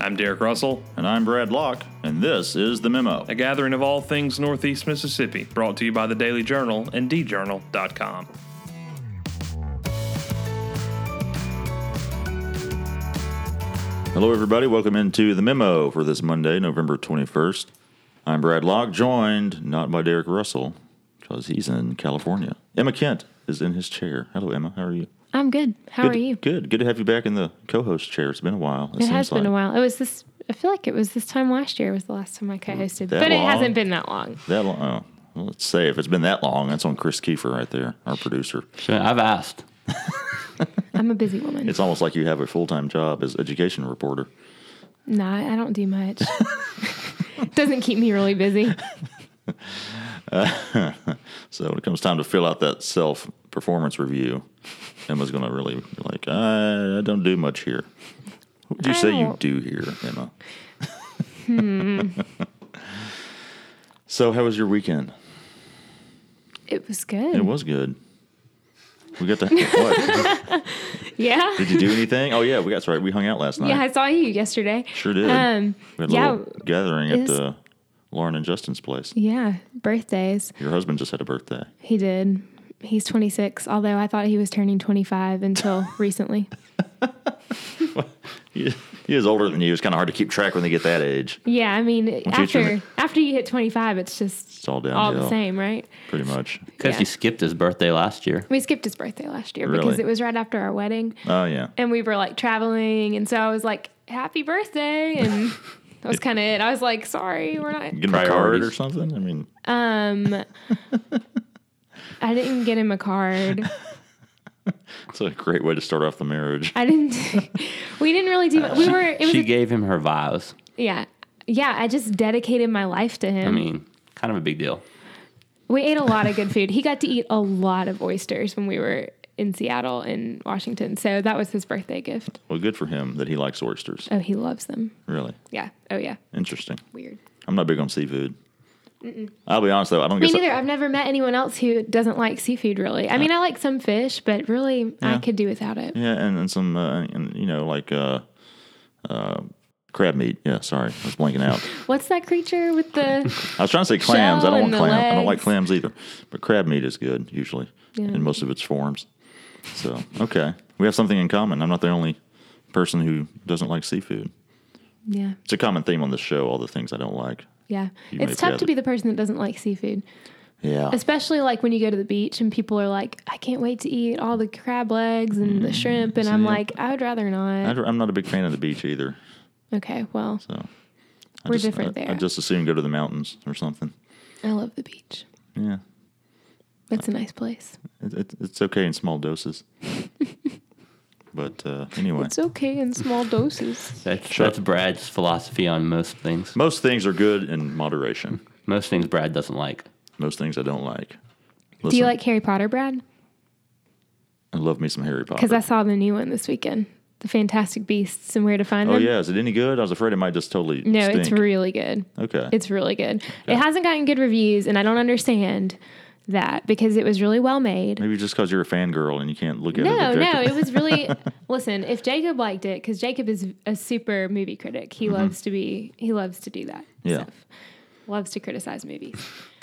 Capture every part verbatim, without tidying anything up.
I'm Derek Russell. And I'm Brad Locke, and this is The Memo, a gathering of all things Northeast Mississippi, brought to you by the Daily Journal and d journal dot com. Hello, everybody. Welcome into The Memo for this Monday, November twenty-first. I'm Brad Locke, joined not by Derek Russell, because he's in California. Emma Kent is in his chair. Hello, Emma. How are you? I'm good. How good, are you? Good. Good to have you back in the co-host chair. It's been a while. It, it has been like. a while. It was this. I feel like it was this time last year was the last time I co-hosted, that but long? It hasn't been that long. That long? Oh, well, let's say if it's been that long, that's on Chris Kiefer right there, our producer. Sure, I've asked. I'm a busy woman. It's almost like you have a full-time job as education reporter. No, I don't do much. Doesn't keep me really busy. Uh, so when it comes time to fill out that self-performance review, Emma's going to really be like, I, I don't do much here. What would you I say don't. you do here, Emma? Hmm. So how was your weekend? It was good. It was good. We got to, what? Yeah. Did you do anything? Oh, yeah, we got, that's right. We hung out last night. Yeah, I saw you yesterday. Sure did. Um, we had a yeah, little gathering at uh, Lauren and Justin's place. Yeah, birthdays. Your husband just had a birthday. He did. He's twenty-six, although I thought he was turning twenty-five until recently. Well, he, he is older than you. It's kind of hard to keep track when they get that age. Yeah, I mean, Once after you after you hit twenty-five, it's just it's all downhill. all the same, right? Pretty much. Because yeah. he skipped his birthday last year. We skipped his birthday last year Really? because it was right after our wedding. Oh, yeah. And we were, like, traveling, and so I was like, happy birthday, and that was kind of it. I was like, sorry, we're not... Get him a card or something? I mean... Um... I didn't get him a card. It's a great way to start off the marriage. I didn't. We didn't really do. We were. It was she a, gave him her vows. Yeah, yeah. I just dedicated my life to him. I mean, kind of a big deal. We ate a lot of good food. He got to eat a lot of oysters when we were in Seattle and Washington. So that was his birthday gift. Well, good for him that he likes oysters. Oh, he loves them. Really? Yeah. Oh, yeah. Interesting. Weird. I'm not big on seafood. Mm-mm. I'll be honest, though. I don't Me guess neither. I, I've never met anyone else who doesn't like seafood, really. I mean, I like some fish, but really, yeah. I could do without it. Yeah, and, and some, uh, and you know, like uh, uh, crab meat. Yeah, sorry. I was blanking out. What's that creature with the I was trying to say clams. I don't want clams. I don't like legs. clams either. But crab meat is good, usually, yeah. in most of its forms. So, okay. We have something in common. I'm not the only person who doesn't like seafood. Yeah. It's a common theme on this show, all the things I don't like. Yeah. It's tough to be the person that doesn't like seafood. Yeah. Especially like when you go to the beach and people are like, I can't wait to eat all the crab legs and mm, the shrimp. And so I'm yeah. like, I would rather not. I'd, I'm not a big fan of the beach either. Okay, well, so I we're just, different I, there. I'd just as soon go to the mountains or something. I love the beach. Yeah. It's a nice place. It, it, it's okay in small doses. But uh, anyway. It's okay in small doses. That's, that's Brad's philosophy on most things. Most things are good in moderation. Most things Brad doesn't like. Most things I don't like. Listen, do you like Harry Potter, Brad? I love me some Harry Potter. Because I saw the new one this weekend. The Fantastic Beasts and Where to Find oh, Them. Oh, yeah. Is it any good? I was afraid it might just totally No, stink. It's really good. Okay. It's really good. Okay. It hasn't gotten good reviews, and I don't understand that because it was really well made. Maybe just because you're a fangirl and you can't look at no, it. No, no, it was really... Listen, if Jacob liked it, because Jacob is a super movie critic. He mm-hmm. loves to be... He loves to do that yeah. stuff. Loves to criticize movies.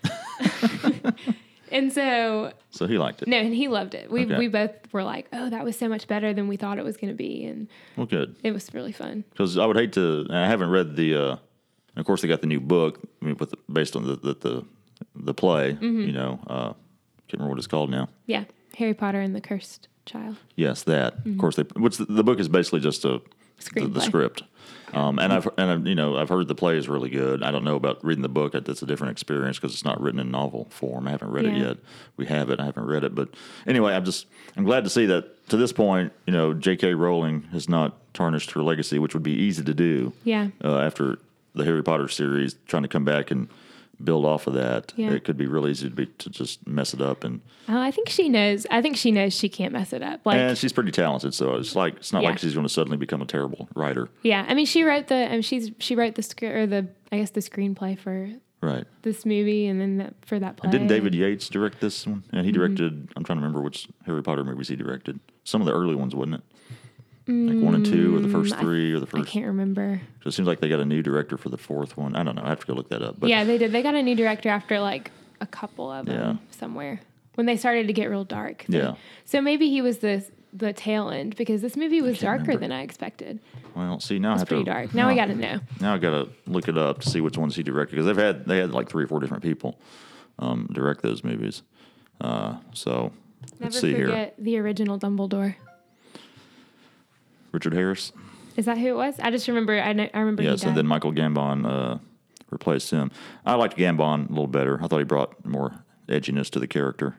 And so... So he liked it. No, and he loved it. We okay. we both were like, oh, that was so much better than we thought it was going to be. And well, good. It was really fun. Because I would hate to... I haven't read the... Uh, of course, they got the new book I mean, with the, based on the... the, the The play, mm-hmm. you know, uh, can't remember what it's called now. Yeah, Harry Potter and the Cursed Child. Yes, that. Mm-hmm. Of course, they. What's the, the book is basically just a the, the script, um, and I've and I've, you know I've heard the play is really good. I don't know about reading the book. That's a different experience because it's not written in novel form. I haven't read yeah. it yet. We have it. I haven't read it, but anyway, I'm just I'm glad to see that to this point, you know, J K. Rowling has not tarnished her legacy, which would be easy to do. Yeah. Uh, after the Harry Potter series, trying to come back and build off of that, yeah. it could be real easy to be to just mess it up. And oh, I think she knows. I think she knows she can't mess it up. Like, and she's pretty talented, so it's like it's not yeah. like she's going to suddenly become a terrible writer. Yeah, I mean, she wrote the. I mean, she's she wrote the script or the I guess the screenplay for right this movie, and then that, for that play. And didn't David Yates direct this one? And he directed. Mm-hmm. I'm trying to remember which Harry Potter movies he directed. Some of the early ones, wasn't it? Like one and two, or the first three, or the I first. can't remember. So it seems like they got a new director for the fourth one. I don't know. I have to go look that up. But Yeah, they did. They got a new director after like a couple of them Yeah. somewhere when they started to get real dark. They- Yeah. So maybe he was the the tail end because this movie was darker remember. than I expected. Well, see now I It's have pretty to. dark. Now we got to know. Now I got to look it up to see which ones he directed because they've had they had like three or four different people um, direct those movies. Uh, so Never let's see here. forget the original Dumbledore. Richard Harris. Is that who it was? I just remember. I, know, I remember. Yes, he and died. then Michael Gambon uh, replaced him. I liked Gambon a little better. I thought he brought more edginess to the character.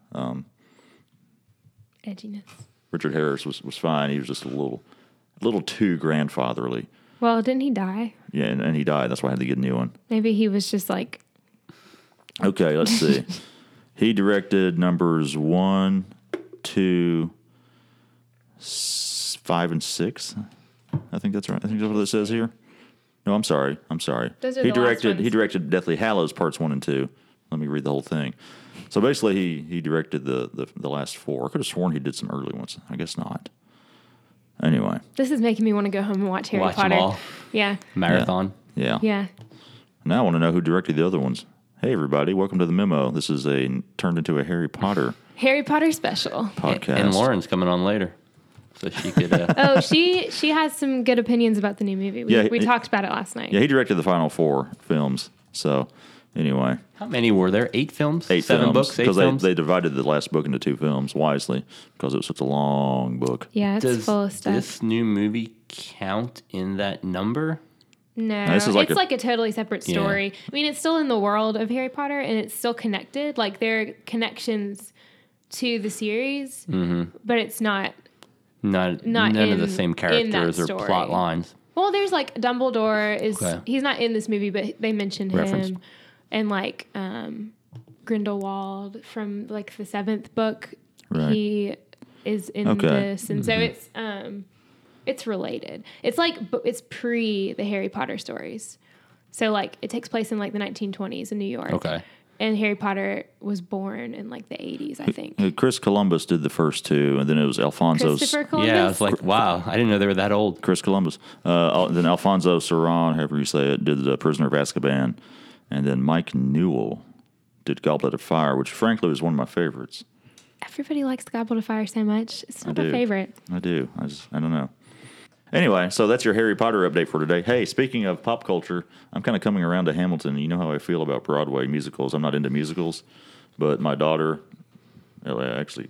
edginess. Richard Harris was, was fine. He was just a little, little too grandfatherly. Well, didn't he die? Yeah, and, and he died. That's why I had to get a new one. Maybe he was just like. Okay, let's see. He directed numbers one, two, s- five, and six. I think that's right. I think that's what it says here. No, I'm sorry. I'm sorry. Those are he the last directed. He ones. directed Deathly Hallows parts one and two. Let me read the whole thing. So basically, he he directed the the, the last four. I could have sworn he did some early ones. I guess not. Anyway, This is making me want to go home and watch Harry Watch 'em Potter. all. Yeah. Marathon. yeah. Yeah. Now I want to know who directed the other ones. Hey, everybody! Welcome to the memo. This is a turned into a Harry Potter Harry Potter special. podcast. And Lauren's coming on later. So she could. Uh, Oh, she she has some good opinions about the new movie. We, Yeah, we it- talked about it last night. Yeah, he directed the final four films. So, anyway, how many were there? Eight films? eight Seven films books? Eight because they, films? they divided the last book into two films wisely because it was such a long book. Yeah, it's Does full of stuff. this new movie count in that number? No, this is like it's a- like a totally separate Yeah. story. I mean, it's still in the world of Harry Potter, and it's still connected. Like there are connections to the series, Mm-hmm. but it's not. Not, Not none of the in- same in that characters or story. plot lines. Well, there's like Dumbledore is Okay. he's not in this movie, but they mention Reference. him, and like um, Grindelwald from like the seventh book, Right. he is in Okay. this, and so it's um, it's related. It's like bu- it's pre the Harry Potter stories, so like it takes place in like the nineteen twenties in New York. Okay. And Harry Potter was born in like the eighties, I think. Uh, Chris Columbus did the first two, and then it was Alfonso. Christopher Columbus. Yeah, I was like, wow, I didn't know they were that old. Chris Columbus. Uh, then Alfonso Serran, however you say it, did the Prisoner of Azkaban, and then Mike Newell did Goblet of Fire, which frankly was one of my favorites. Everybody likes the Goblet of Fire so much. It's not I my do. favorite. I do. I just I don't know. Anyway, so that's your Harry Potter update for today. Hey, speaking of pop culture, I'm kind of coming around to Hamilton. You know how I feel about Broadway musicals. I'm not into musicals, but my daughter, well, actually,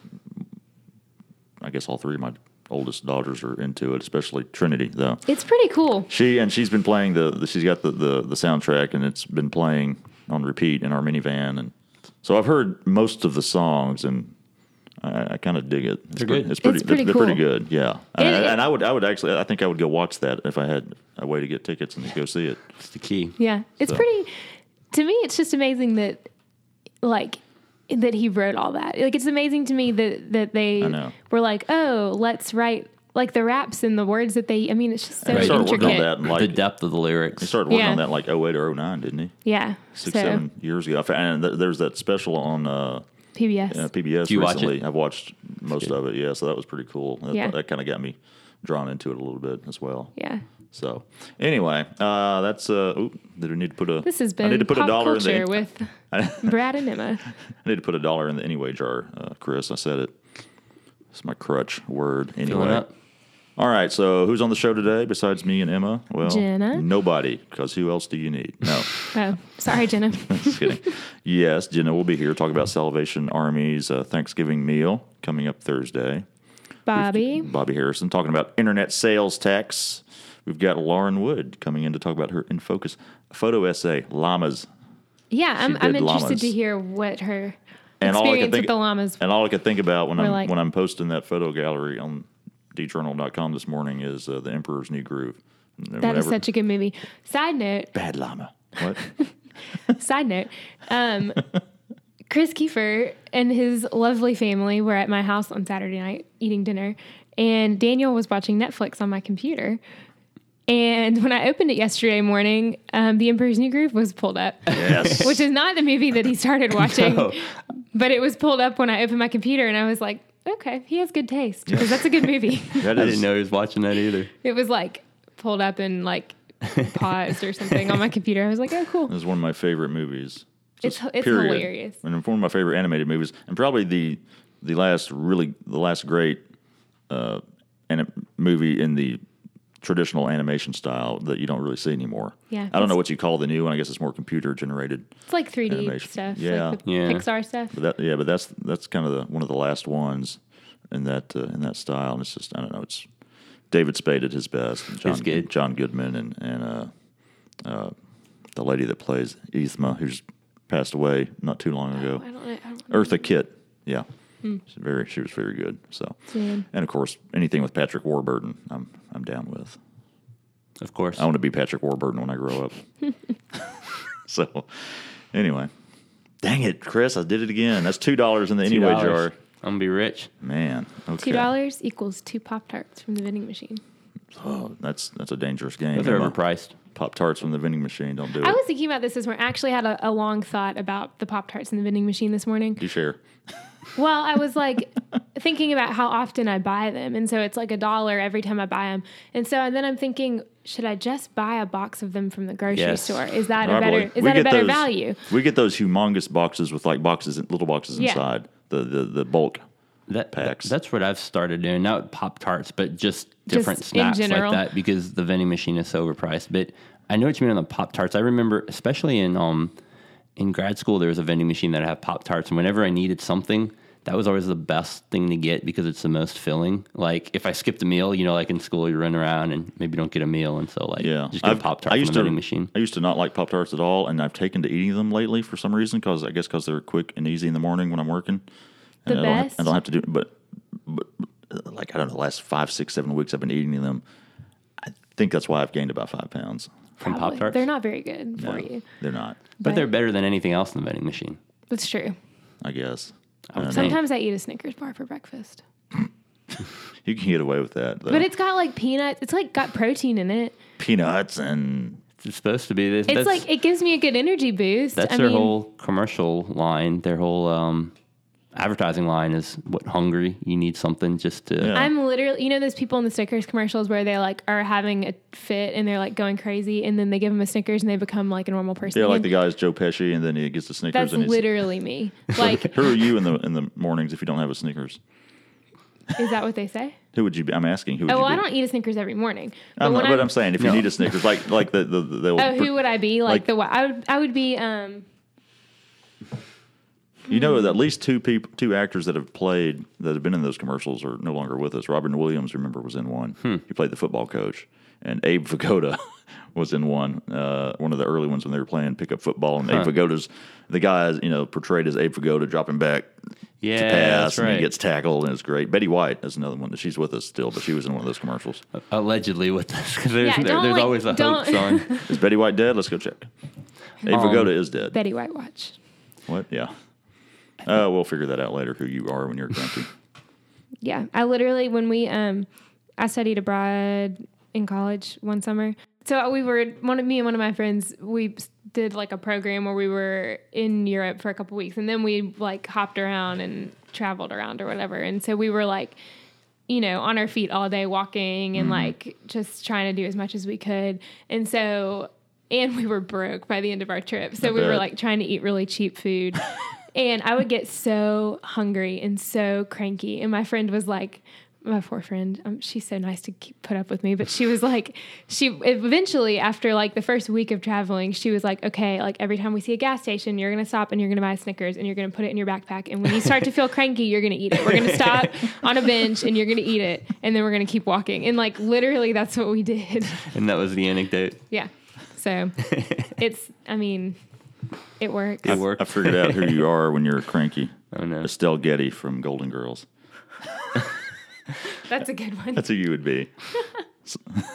I guess all three of my oldest daughters are into it, especially Trinity, though. It's pretty cool. She and she's been playing the, the she's got the, the the soundtrack, and it's been playing on repeat in our minivan, and so I've heard most of the songs, and I, I kind of dig it. It's They're pretty, good. It's pretty. It's pretty they're, they're pretty cool. good. Yeah, It- and, it- and I would I would actually I think I would go watch that if I had a way to get tickets and go see it. It's the key. Yeah. It's So- pretty to me it's just amazing that like that he wrote all that. Like it's amazing to me that that they I know. were like, "Oh, let's write like the raps and the words that they I mean, it's just so And they started intricate. working on that in the like depth of the lyrics. he started working Yeah. on that in like oh eight or oh nine, didn't he? Yeah. Six so seven years ago. And th- there's that special on. Uh, P B S. Uh, P B S Do you watch recently. it? I've watched most of it, yeah, so that was pretty cool. That, Yeah. that kind of got me drawn into it a little bit as well. Yeah. So, anyway, uh, that's, uh, oop, did we need to put a, This has I need been to put pop a dollar culture in the, with I Brad and Emma. need to put a dollar in the anyway jar, uh, Chris, I said it. It's my crutch word, Filling anyway. up. All right, so who's on the show today besides me and Emma? Well, Jenna. nobody, because who else do you need? No. Oh, sorry, Jenna. Just kidding. Yes, Jenna will be here talking about Salvation Army's uh, Thanksgiving meal coming up Thursday. Bobby. Bobby Harrison talking about internet sales tax. We've got Lauren Wood coming in to talk about her In Focus photo essay, Llamas. Yeah, I'm, She I'm did interested llamas. to hear what her And all I experience could think, with the llamas. and all I could think about when We're I'm like- when I'm posting that photo gallery on d journal dot com this morning is uh, The Emperor's New Groove. That is such a good movie. Side note, bad llama. What? side note, um, Chris Kiefer and his lovely family were at my house on Saturday night eating dinner, and Daniel was watching Netflix on my computer. And when I opened it yesterday morning, um, The Emperor's New Groove was pulled up, Yes. which is not the movie that he started watching, No. but it was pulled up when I opened my computer, and I was like, okay, he has good taste because that's a good movie. That I is- didn't know he was watching that either. It was like pulled up and like paused or something on my computer. I was like, oh, cool. This is one of my favorite movies. It's Just it's period. hilarious. And one of my favorite animated movies, and probably the the last really the last great uh, anim- movie in the traditional animation style that you don't really see anymore. Yeah, I don't know it's- what you call the new one. I guess it's more computer generated. It's like three D Animation. stuff, Yeah. like the Yeah. Pixar stuff. But that yeah, but that's that's kind of the one of the last ones in that uh, in that style. And it's just I don't know. It's David Spade at his best. And John, It's good. John Goodman and and uh, uh, the lady that plays Yzma, who's passed away not too long ago. I don't know. I don't know. Eartha Kitt, yeah, she's very she was very good. So, Good. and of course, anything with Patrick Warburton, I'm I'm down with. Of course. I want to be Patrick Warburton when I grow up. So, anyway, dang it, Chris, I did it again. That's two dollars in the anyway two dollars. jar. I'm gonna be rich. Man, okay, Two dollars equals two Pop Tarts from the vending machine. Oh, that's that's a dangerous game. Those are overpriced. Pop tarts from the vending machine. Don't do it. I was thinking about this this morning. I actually had a, a long thought about the Pop Tarts in the vending machine this morning. you share. Well, I was like thinking about how often I buy them. And so it's like a dollar every time I buy them. And so then I'm thinking, should I just buy a box of them from the grocery Yes. store? Is that a Probably. better is We that a get better those- value? We get those humongous boxes with like boxes, little boxes Yeah. inside the the the bulk. That, Packs. That's what I've started doing. Not Pop Tarts, but just different Just in snacks like general. that because the vending machine is so overpriced. But I know what you mean on the Pop Tarts. I remember, especially in um in grad school, there was a vending machine that had Pop Tarts, and whenever I needed something, that was always the best thing to get because it's the most filling. Like if I skipped a meal, you know, like in school, you run around and maybe don't get a meal, and so like Yeah, just get a I've- Pop I Tart from used the to vending machine. I used to not like Pop Tarts at all, and I've taken to eating them lately for some reason because I guess because they're quick and easy in the morning when I'm working. And The I don't have- best? I don't have to do, but, but uh, like I don't know, the last five, six, seven weeks I've been eating them. I think that's why I've gained about five pounds. From Probably. Pop-Tarts? They're not very good No, for you. they're not. But they're better than anything else in the vending machine. That's true. I guess I would don't think. Sometimes I eat a Snickers bar for breakfast. you can get away with that. Though. But it's got like peanuts. It's like got protein in it. peanuts and It's supposed to be. This, It's that's, like it gives me a good energy boost. that's I their mean, whole commercial line. Their whole um, advertising line is what hungry. You need something just to. Yeah. I'm literally, you know, those people in the Snickers commercials where they like are having a fit and they're like going crazy, and then they give them a Snickers and they become like a normal person. yeah, like again. the guy's Joe Pesci, and then he gets the Snickers. That's and he's, literally me. Like, who are you in the in the mornings if you don't have a Snickers? is that what they say? Who would you be? I'm asking. Who would Oh, you well, be? I don't eat a Snickers every morning. But I'm, when but I'm, I'm saying if you No. need a Snickers, like like the the, the oh, who would I be? Like, like- the what? I would I would be um you know, at least two people, two actors that have played that have been in those commercials are no longer with us. Robin Williams, remember, was in one. Hmm. He played the football coach, and Abe Vigoda was in one. Uh, one of the early ones when they were playing pickup football, and Abe Vigoda's the guy, you know, portrayed as Abe Vigoda dropping back Yeah, to pass, that's and right. he gets tackled, and it's great. Betty White is another one. She's with us still, but she was in one of those commercials. Allegedly with this, because there's, Yeah, there- don't, there's like, always a don't- hoax on. Is Betty White dead? Let's go check. Abe Um, Vigoda is dead. Betty White watch. What? Yeah. Uh, we'll figure that out later. Who you are when you're cranky. Yeah, I literally when we um I studied abroad in college one summer. So we were one of me and one of my friends we did like a program where we were in Europe for a couple weeks, and then we like hopped around and traveled around or whatever. And so we were like, you know, on our feet all day walking and like just trying to do as much as we could. And so and we were broke by the end of our trip. So I we were bet. like trying to eat really cheap food. And I would get so hungry and so cranky. And my friend was like, my poor friend, um, she's so nice to keep, put up with me. But she was like, she eventually, after like the first week of traveling, she was like, okay, like every time we see a gas station, you're going to stop and you're going to buy Snickers and you're going to put it in your backpack. And when you start to feel cranky, you're going to eat it. We're going to stop on a bench and you're going to eat it. And then we're going to keep walking. And like literally, that's what we did. And that was the anecdote. Yeah. So it's, I mean, it works. It worked. I figured out who you are when you're cranky. Oh, no. Estelle Getty from Golden Girls. That's a good one. That's who you would be. S-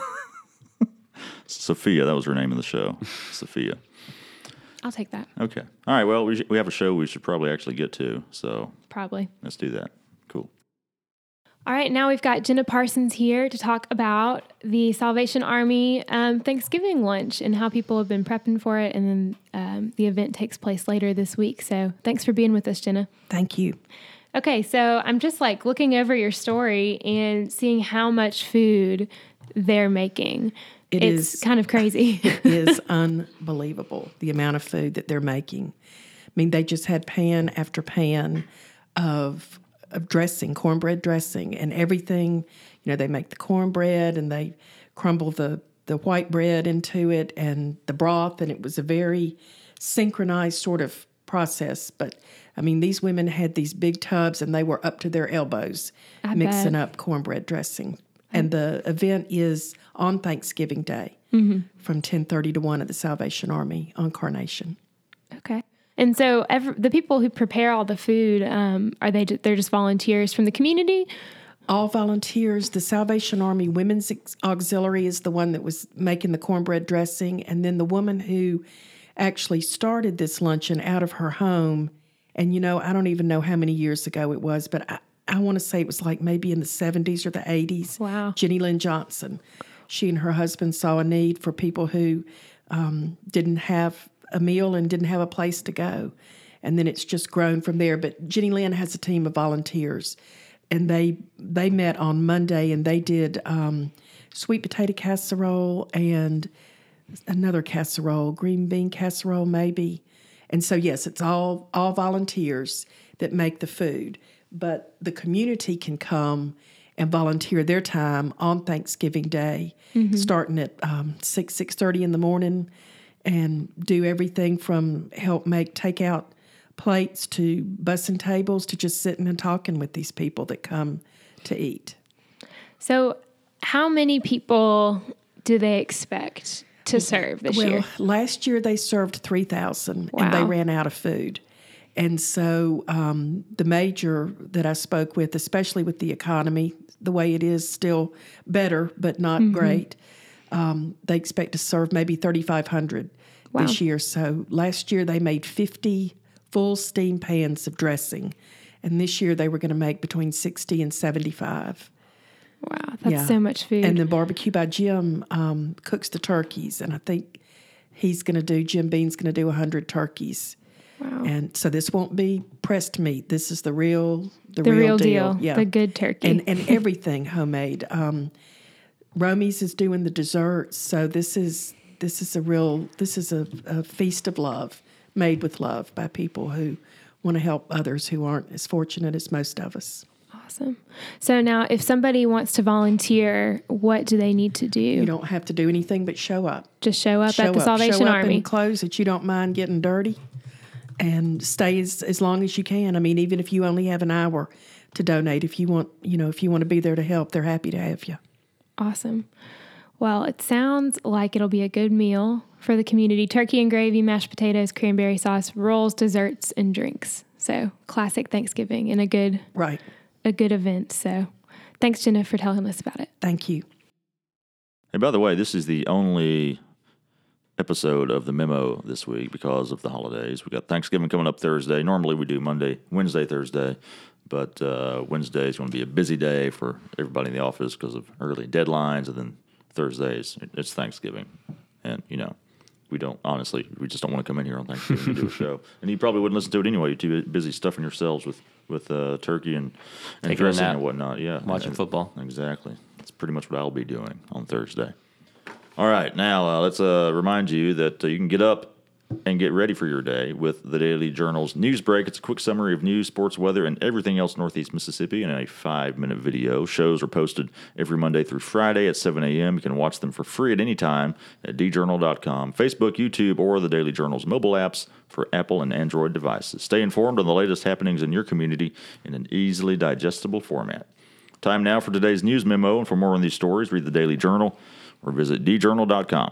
Sophia, that was her name in the show. Sophia. I'll take that. Okay. All right. Well, we, sh- we have a show we should probably actually get to. So Probably. let's do that. Cool. All right, now we've got Jenna Parsons here to talk about the Salvation Army um, Thanksgiving lunch and how people have been prepping for it. And then um, the event takes place later this week. So thanks for being with us, Jenna. Thank you. Okay, so I'm just like looking over your story and seeing how much food they're making. It it's is- kind of crazy. It is unbelievable, the amount of food that they're making. I mean, they just had pan after pan of, of dressing, cornbread dressing, and everything. You know, they make the cornbread and they crumble the, the white bread into it and the broth, and it was a very synchronized sort of process. But, I mean, these women had these big tubs, and they were up to their elbows I mixing bet. up cornbread dressing. And the event is on Thanksgiving Day mm-hmm. from ten thirty to one at the Salvation Army on Carnation. Okay. And so every, the people who prepare all the food, um, are they, they're just volunteers from the community? All volunteers. The Salvation Army Women's Auxiliary is the one that was making the cornbread dressing. And then the woman who actually started this luncheon out of her home, and, you know, I don't even know how many years ago it was, but I, I want to say it was like maybe in the seventies or the eighties. Wow. Jenny Lynn Johnson. She and her husband saw a need for people who um, didn't have a meal and didn't have a place to go. And then it's just grown from there. But Jenny Lynn has a team of volunteers, and they they met on Monday, and they did um, sweet potato casserole and another casserole, green bean casserole maybe. And so, yes, it's all all volunteers that make the food. But the community can come and volunteer their time on Thanksgiving Day, mm-hmm. starting at um, six, six thirty in the morning, and do everything from help make takeout plates to bussing tables to just sitting and talking with these people that come to eat. So how many people do they expect to serve this well, year? Last year they served three thousand, Wow. and they ran out of food. And so um, the major that I spoke with, especially with the economy, the way it is, still better, but not mm-hmm. great, um, they expect to serve maybe thirty-five hundred wow. this year. So last year they made fifty full steam pans of dressing, and this year they were going to make between sixty and seventy-five. Wow, that's Yeah. so much food. And then Barbecue by Jim um, cooks the turkeys, and I think he's going to do, Jim Bean's going to do one hundred turkeys. Wow. And so this won't be pressed meat. This is the real, the, the real, real deal. deal. Yeah. The good turkey. And and everything homemade. Um, Romy's is doing the desserts. So this is this is a real this is a, a feast of love, made with love by people who want to help others who aren't as fortunate as most of us. Awesome. So now, if somebody wants to volunteer, what do they need to do? You don't have to do anything but show up. Just show up show at the up. Salvation show up Army. in clothes that you don't mind getting dirty, and stay as, as long as you can. I mean, even if you only have an hour to donate, if you want, you know, if you want to be there to help, they're happy to have you. Awesome. Well, it sounds like it'll be a good meal for the community. Turkey and gravy, mashed potatoes, cranberry sauce, rolls, desserts, and drinks. So classic Thanksgiving and a good, Right. a good event. So thanks, Jenna, for telling us about it. Thank you. Hey, by the way, this is the only episode of the memo this week because of the holidays. We got Thanksgiving coming up Thursday. Normally we do Monday, Wednesday, Thursday, but uh, Wednesday is going to be a busy day for everybody in the office because of early deadlines, and then Thursdays it's Thanksgiving, and you know we don't honestly we just don't want to come in here on Thanksgiving to do a show, and you probably wouldn't listen to it anyway. You're too busy stuffing yourselves with with uh, turkey and and Taking a dressing nap. and whatnot. Yeah, Watching Uh, football. Exactly. That's pretty much what I'll be doing on Thursday. All right, now uh, let's uh, remind you that uh, you can get up and get ready for your day with the Daily Journal's News Break. It's a quick summary of news, sports, weather, and everything else Northeast Mississippi in a five-minute video. Shows are posted every Monday through Friday at seven a.m. You can watch them for free at any time at d journal dot com, Facebook, YouTube, or the Daily Journal's mobile apps for Apple and Android devices. Stay informed on the latest happenings in your community in an easily digestible format. Time now for today's news memo, and for more on these stories, read the Daily Journal or visit d journal dot com.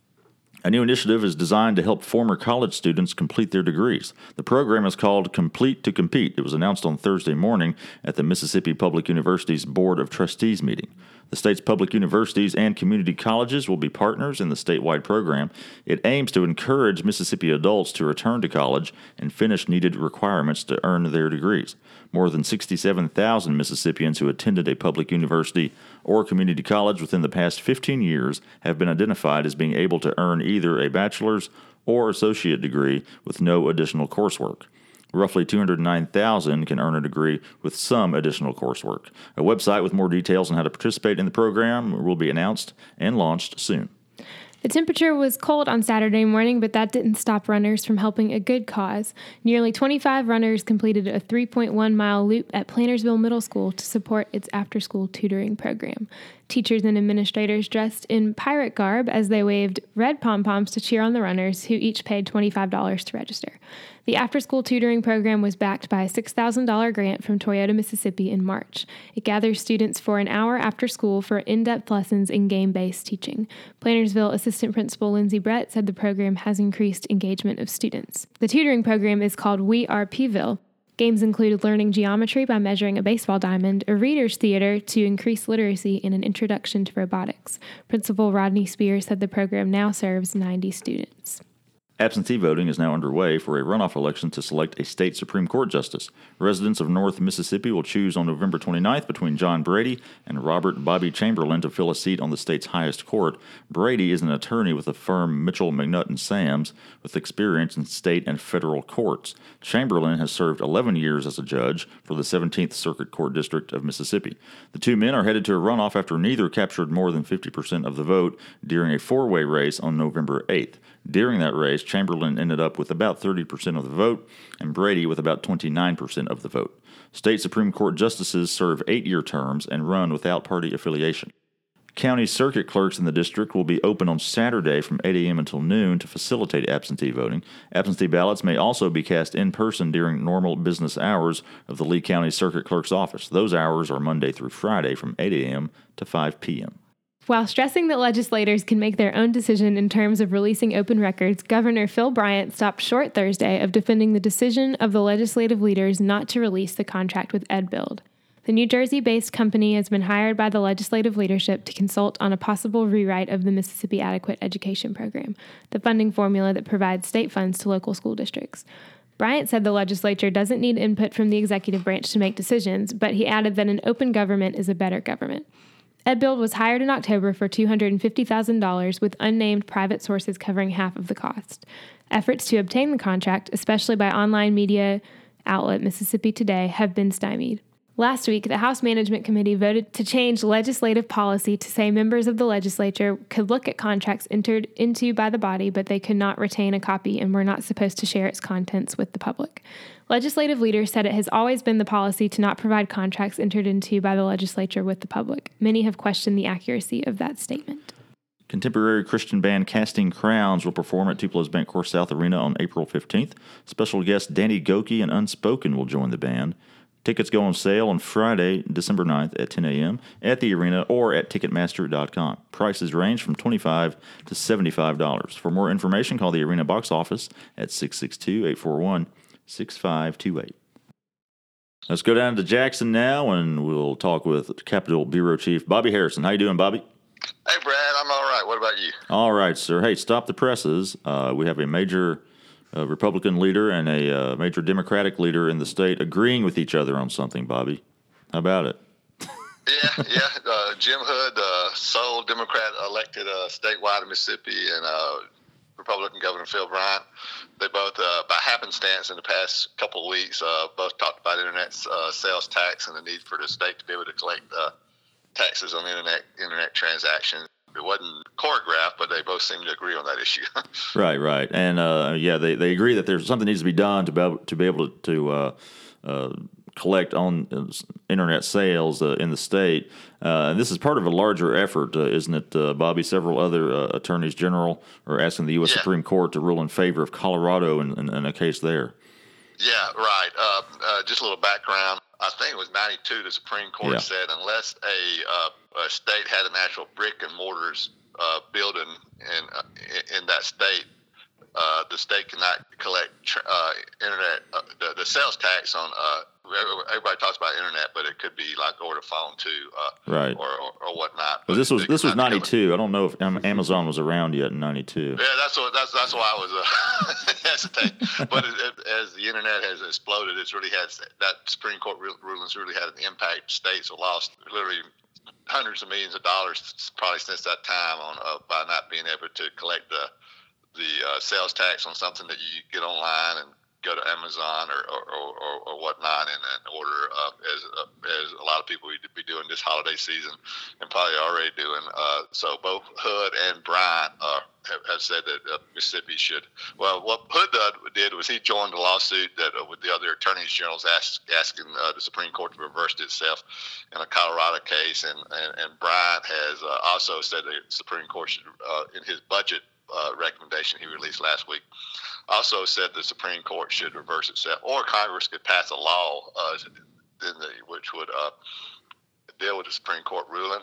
A new initiative is designed to help former college students complete their degrees. The program is called Complete to Compete. It was announced on Thursday morning at the Mississippi Public University's Board of Trustees meeting. The state's public universities and community colleges will be partners in the statewide program. It aims to encourage Mississippi adults to return to college and finish needed requirements to earn their degrees. More than sixty-seven thousand Mississippians who attended a public university or community college within the past fifteen years have been identified as being able to earn either a bachelor's or associate degree with no additional coursework. Roughly two hundred nine thousand can earn a degree with some additional coursework. A website with more details on how to participate in the program will be announced and launched soon. The temperature was cold on Saturday morning, but that didn't stop runners from helping a good cause. Nearly twenty-five runners completed a three point one mile loop at Plantersville Middle School to support its after-school tutoring program. Teachers and administrators dressed in pirate garb as they waved red pom-poms to cheer on the runners, who each paid twenty-five dollars to register. The after-school tutoring program was backed by a six thousand dollars grant from Toyota, Mississippi in March. It gathers students for an hour after school for in-depth lessons in game-based teaching. Plantersville Assistant Principal Lindsay Brett said the program has increased engagement of students. The tutoring program is called We Are Pville. Games included learning geometry by measuring a baseball diamond, a reader's theater to increase literacy, and an introduction to robotics. Principal Rodney Spears said the program now serves ninety students. Absentee voting is now underway for a runoff election to select a state Supreme Court justice. Residents of North Mississippi will choose on November twenty-ninth between John Brady and Robert Bobby Chamberlain to fill a seat on the state's highest court. Brady is an attorney with the firm Mitchell, McNutt and Sams with experience in state and federal courts. Chamberlain has served eleven years as a judge for the seventeenth Circuit Court District of Mississippi. The two men are headed to a runoff after neither captured more than fifty percent of the vote during a four-way race on November eighth. During that race, Chamberlain ended up with about thirty percent of the vote and Brady with about twenty-nine percent of the vote. State Supreme Court justices serve eight-year terms and run without party affiliation. County circuit clerks in the district will be open on Saturday from eight a.m. until noon to facilitate absentee voting. Absentee ballots may also be cast in person during normal business hours of the Lee County Circuit Clerk's office. Those hours are Monday through Friday from eight a.m. to five p.m. While stressing that legislators can make their own decision in terms of releasing open records, Governor Phil Bryant stopped short Thursday of defending the decision of the legislative leaders not to release the contract with EdBuild. The New Jersey-based company has been hired by the legislative leadership to consult on a possible rewrite of the Mississippi Adequate Education Program, the funding formula that provides state funds to local school districts. Bryant said the legislature doesn't need input from the executive branch to make decisions, but he added that an open government is a better government. EdBuild was hired in October for two hundred fifty thousand dollars, with unnamed private sources covering half of the cost. Efforts to obtain the contract, especially by online media outlet Mississippi Today, have been stymied. Last week, the House Management Committee voted to change legislative policy to say members of the legislature could look at contracts entered into by the body, but they could not retain a copy and were not supposed to share its contents with the public. Legislative leaders said it has always been the policy to not provide contracts entered into by the legislature with the public. Many have questioned the accuracy of that statement. Contemporary Christian band Casting Crowns will perform at Tupelo's Bancorp South Arena on April fifteenth. Special guest Danny Goki and Unspoken will join the band. Tickets go on sale on Friday, December ninth at ten a.m. at the arena or at Ticketmaster dot com. Prices range from twenty-five dollars to seventy-five dollars. For more information, call the arena box office at six six two, eight four one, six five two eight. Let's go down to Jackson now, and we'll talk with Capitol Bureau Chief Bobby Harrison. How you doing, Bobby? Hey, Brad. I'm all right. What about you? All right, sir. Hey, stop the presses. Uh, we have a major uh, Republican leader and a uh, major Democratic leader in the state agreeing with each other on something, Bobby. How about it? yeah, yeah. Uh, Jim Hood, uh, sole Democrat elected uh, statewide in Mississippi, and uh, Republican Governor Phil Bryant. They both, uh, by happenstance in the past couple of weeks, uh, both talked about internet uh, sales tax and the need for the state to be able to collect uh, taxes on internet internet transactions. It wasn't choreographed, but they both seem to agree on that issue. Right, right, and uh, yeah, they, they agree that there's something needs to be done to be able to be able to, to uh, uh, collect on internet sales uh, in the state. Uh, and this is part of a larger effort, uh, isn't it, uh, Bobby? Several other uh, attorneys general are asking the U S. Yeah. Supreme Court to rule in favor of Colorado in, in, in a case there. Yeah, right. Uh, uh, just a little background. I think it was ninety-two. The Supreme Court Yeah. said unless a, uh, a state had an actual brick and mortars uh, building in uh, in that state, uh, the state cannot collect tr- uh, internet uh, the, the sales tax on. Uh, everybody talks about internet, but it could be like over the phone too, uh, Right. or, or or whatnot. But this was they this was cannot collect- ninety-two. I don't know if Am- Amazon was around yet in ninety-two. Yeah, that's what that's that's why I was uh, hesitating. But it, it, as the internet has exploded, it's really had that Supreme Court rulings really had an impact. States have lost literally hundreds of millions of dollars probably since that time on uh, by not being able to collect the the uh, sales tax on something that you get online and go to Amazon or or, or, or whatnot and, and order uh, as uh, as a lot of people would be doing this holiday season and probably already doing. Uh, so both Hood and Bryant uh, have, have said that uh, Mississippi should. Well, what Hood did was he joined the lawsuit that uh, with the other attorneys generals ask, asking uh, the Supreme Court to reverse itself in a Colorado case, and and, and Bryant has uh, also said the Supreme Court should, uh, in his budget uh, recommendation he released last week, also said the Supreme Court should reverse itself, or Congress could pass a law uh, in the, which would uh, deal with the Supreme Court ruling.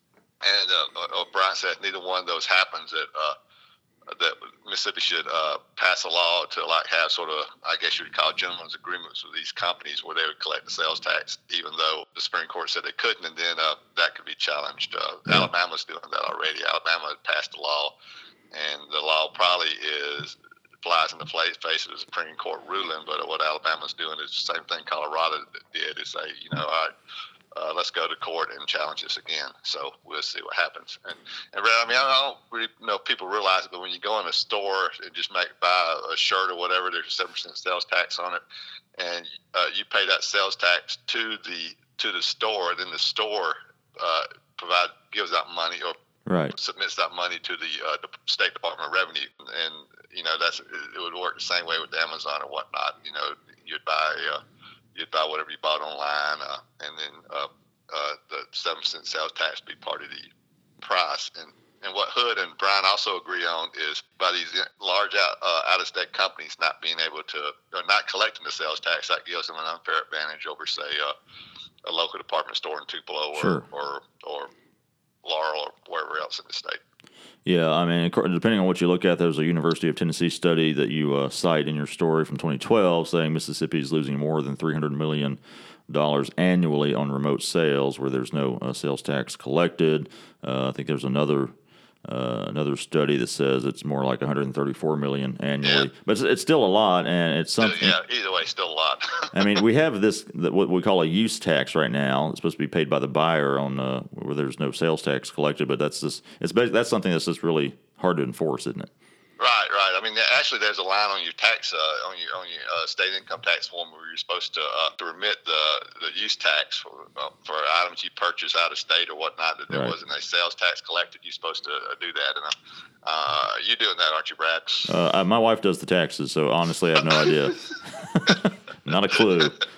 And uh, O'Brien said neither one of those happens. That uh, that Mississippi should uh, pass a law to like have sort of, I guess you would call gentlemen's agreements with these companies where they would collect the sales tax, even though the Supreme Court said they couldn't, and then uh, that could be challenged. Uh, yeah. Alabama's doing that already. Alabama passed a law, and the law probably is flies in the face of the Supreme Court ruling, but what Alabama's doing is the same thing Colorado did, is say, you know, all right, uh, let's go to court and challenge this again. So we'll see what happens. And, and I mean, I don't really know if people realize it, but when you go in a store and just make buy a shirt or whatever, there's a seven percent sales tax on it, and uh, you pay that sales tax to the to the store, then the store uh, provide gives that money or right. submits that money to the, uh, the State Department of Revenue, and you know that's it would work the same way with Amazon or whatnot. You know, you'd buy uh, you'd buy whatever you bought online, uh, and then uh, uh, the seven percent sales tax be part of the price. And and what Hood and Brian also agree on is by these large out, uh, out-of-state companies not being able to or not collecting the sales tax, that gives them an unfair advantage over, say, uh, a local department store in Tupelo or sure. or, or Laurel or wherever else in the state. Yeah, I mean, depending on what you look at, there's a University of Tennessee study that you uh, cite in your story from twenty twelve saying Mississippi is losing more than three hundred million dollars annually on remote sales where there's no uh, sales tax collected. Uh, I think there's another uh, another study that says it's more like one hundred thirty-four million dollars annually. Yeah. But it's, it's still a lot, and it's something. Yeah, either way, still a lot. I mean, we have this, what we call a use tax right now. It's supposed to be paid by the buyer on uh, where there's no sales tax collected, but that's just, it's that's something that's just really hard to enforce, isn't it? Right, right. I mean, actually, there's a line on your tax, uh, on your on your uh, state income tax form where you're supposed to uh, to remit the the use tax for uh, for items you purchase out of state or whatnot. That there right. wasn't a sales tax collected. You're supposed to uh, do that, and uh, you doing that, aren't you, Brad? Uh, my wife does the taxes, so honestly, I have no idea. Not a clue.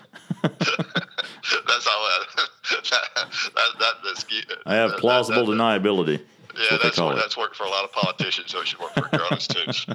That's all. That, that, that, that, I have plausible that, that, deniability. Yeah, that's what, that's worked for a lot of politicians, so it should work for journalists too.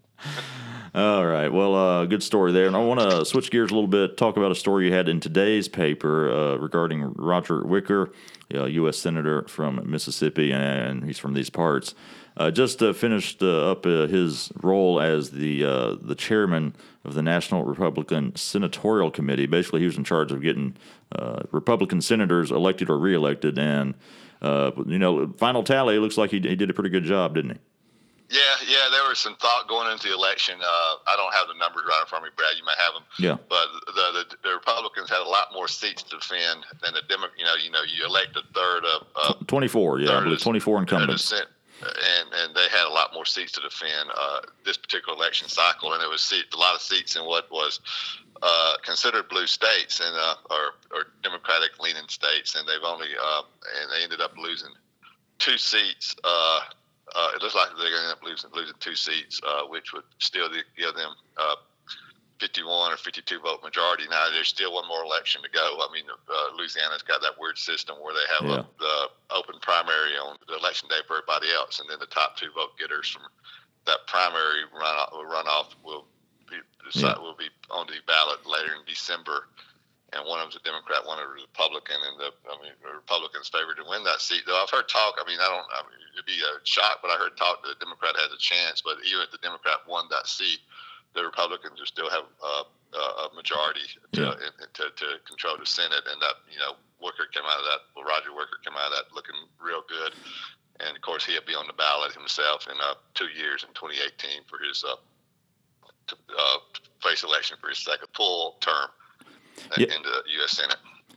All right. Well, uh, good story there. And I want to switch gears a little bit, talk about a story you had in today's paper uh, regarding Roger Wicker, a U S Senator from Mississippi, and he's from these parts. Uh, just uh, finished uh, up uh, his role as the uh, the chairman of the National Republican Senatorial Committee. Basically, he was in charge of getting uh, Republican senators elected or reelected, and Uh, you know, final tally, it looks like he, he did a pretty good job, didn't he? Yeah, yeah, there was some thought going into the election. Uh, I don't have the numbers right in front of me, Brad. You might have them. Yeah. But the, the the Republicans had a lot more seats to defend than the Democrats. You know, you know, you elect a third of uh, twenty-four. Yeah, I believe twenty-four incumbents. And and they had a lot more seats to defend uh, this particular election cycle, and it was seat, a lot of seats in what was uh, considered blue states and uh, or, or Democratic leaning states, and they've only uh, and they ended up losing two seats. Uh, uh, it looks like they're going to end up losing losing two seats, uh, which would still give them uh, fifty-one or fifty-two vote majority. Now there's still one more election to go. I mean, uh, Louisiana's got that weird system where they have yeah. a, the open primary on the election day for everybody else, and then the top two vote getters from that primary runoff, runoff will be decide, yeah. will be on the ballot later in December. And one of them's a Democrat, one of them is a Republican, and the I mean the Republicans favored to win that seat. Though I've heard talk. I mean, I don't. I mean, it'd be a shock, but I heard talk that the Democrat has a chance. But even if the Democrat won that seat, the Republicans will still have uh, a majority to, yeah. to to control the Senate, and that you know Wicker came out of that. Well, Roger Wicker came out of that looking real good, and of course he'll be on the ballot himself in uh, two years in twenty eighteen for his uh, to, uh, face election for his second full term yeah. in the U S Senate.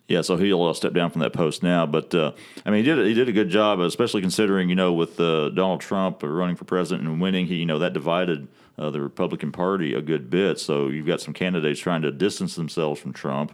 Yeah, so he'll uh, step down from that post now. But uh, I mean, he did he did a good job, especially considering, you know, with uh, Donald Trump running for president and winning, he you know that divided uh, the Republican Party a good bit. So you've got some candidates trying to distance themselves from Trump,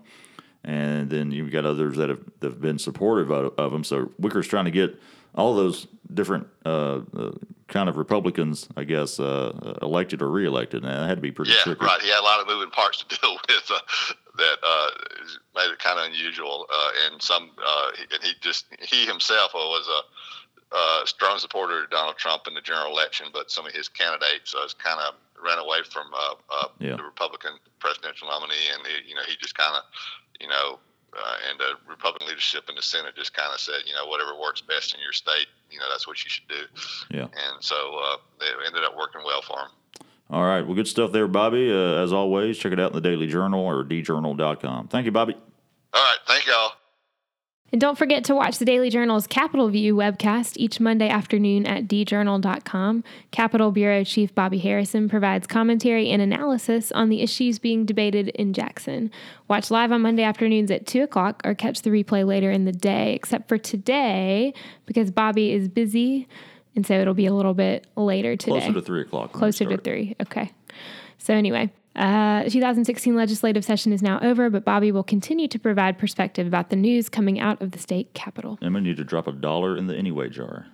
and then you've got others that have, that have been supportive of, of him. So Wicker's trying to get all those different uh, uh, kind of Republicans, I guess, uh, elected or reelected, and that had to be pretty Yeah, tricky. right. He had a lot of moving parts to deal with uh, that uh, made it kind of unusual. Uh, and some, uh, he, and he just he himself was a, a strong supporter of Donald Trump in the general election, but some of his candidates uh, kind of ran away from uh, uh, Yeah. the Republican presidential nominee, and the, you know he just kind of, you know. Uh, and the Republican leadership in the Senate just kind of said, you know, whatever works best in your state, you know, that's what you should do. Yeah. And so uh, they ended up working well for him. All right. Well, good stuff there, Bobby. Uh, as always, check it out in the Daily Journal or d journal dot com. Thank you, Bobby. All right. Thank y'all. And don't forget to watch the Daily Journal's Capitol View webcast each Monday afternoon at d journal dot com. Capitol Bureau Chief Bobby Harrison provides commentary and analysis on the issues being debated in Jackson. Watch live on Monday afternoons at two o'clock or catch the replay later in the day, except for today because Bobby is busy, and so it'll be a little bit later today. Closer to three o'clock. when we Closer to start. three. Okay. So anyway, uh, the two thousand sixteen legislative session is now over, but Bobby will continue to provide perspective about the news coming out of the state capitol. Emma, you need to drop a dollar in the anyway jar.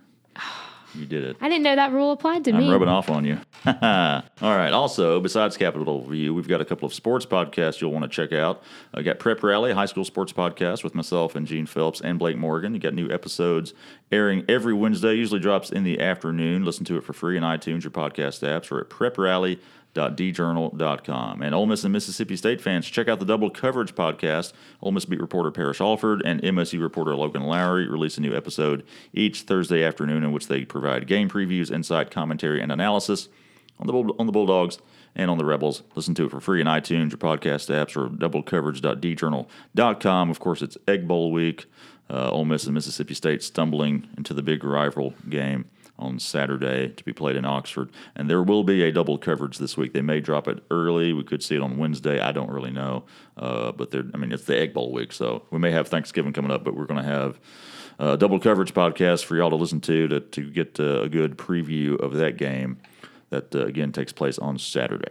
You did it. I didn't know that rule applied to I'm me. rubbing off on you. All right. Also, besides Capitol View, we've got a couple of sports podcasts you'll want to check out. I got Prep Rally, a high school sports podcast with myself and Gene Phelps and Blake Morgan. You got new episodes airing every Wednesday. Usually drops in the afternoon. Listen to it for free in iTunes, your podcast apps, or at prep rally dot d journal dot com. And Ole Miss and Mississippi State fans, check out the Double Coverage podcast. Ole Miss beat reporter Parrish Alford and M S U reporter Logan Lowry release a new episode each Thursday afternoon in which they provide game previews, insight, commentary, and analysis on the Bull- on the Bulldogs and on the Rebels. Listen to it for free in iTunes, your podcast apps, or double coverage dot d journal dot com. Of course, it's Egg Bowl week. Uh, Ole Miss and Mississippi State stumbling into the big rival game on Saturday to be played in Oxford. And there will be a double coverage this week. They may drop it early. We could see it on Wednesday. I don't really know. Uh, but they're, I mean, it's the Egg Bowl week, so we may have Thanksgiving coming up, but we're going to have a double coverage podcast for y'all to listen to to, to get uh, a good preview of that game that, uh, again, takes place on Saturday.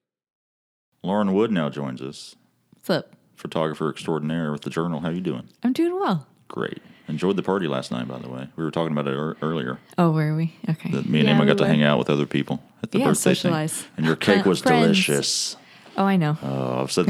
Lauren Wood now joins us, What's up? photographer extraordinaire with the Journal. How you doing? I'm doing well. Great. Enjoyed the party last night, by the way. We were talking about it er- earlier. Oh, were we? Okay. That me and Yeah, Emma we got to were. hang out with other people at the Yeah, birthday socialize. thing. And your cake Uh, was friends. delicious. Oh, I know. Oh, I've said